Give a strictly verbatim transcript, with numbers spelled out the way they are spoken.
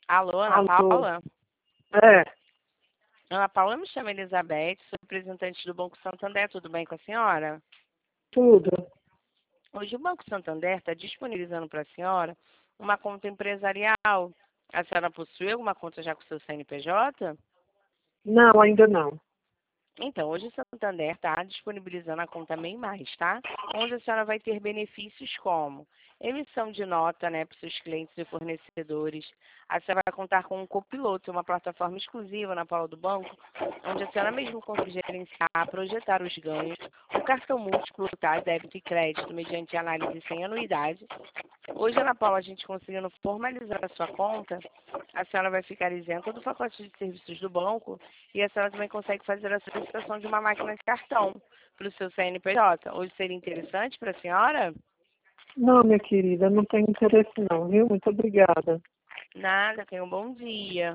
Alô, Ana Alô? Paula? É, Ana Paula, me chama Elizabeth, sou representante do Banco Santander, tudo bem com a senhora? tudo. Hoje o Banco Santander está disponibilizando para a senhora uma conta empresarial. A senhora possui alguma conta já com o seu C N P J? Não, ainda não. Então, hoje o Santander está disponibilizando a conta MEI Mais, tá? Onde a senhora vai ter benefícios como emissão de nota, né, para os seus clientes e fornecedores. A senhora vai contar com um copiloto, uma plataforma exclusiva na Paula do Banco, onde a senhora mesmo consegue gerenciar, projetar os ganhos, o cartão múltiplo, tá? Débito e crédito, mediante análise sem anuidade. Hoje, Ana Paula, a gente conseguindo formalizar a sua conta, a senhora vai ficar isenta do pacote de serviços do banco e a senhora também consegue fazer a solicitação de uma máquina de cartão para o seu C N P J. Hoje seria interessante para a senhora? Não, minha querida, não tenho interesse não, viu? Muito obrigada. Nada, tenha um bom dia.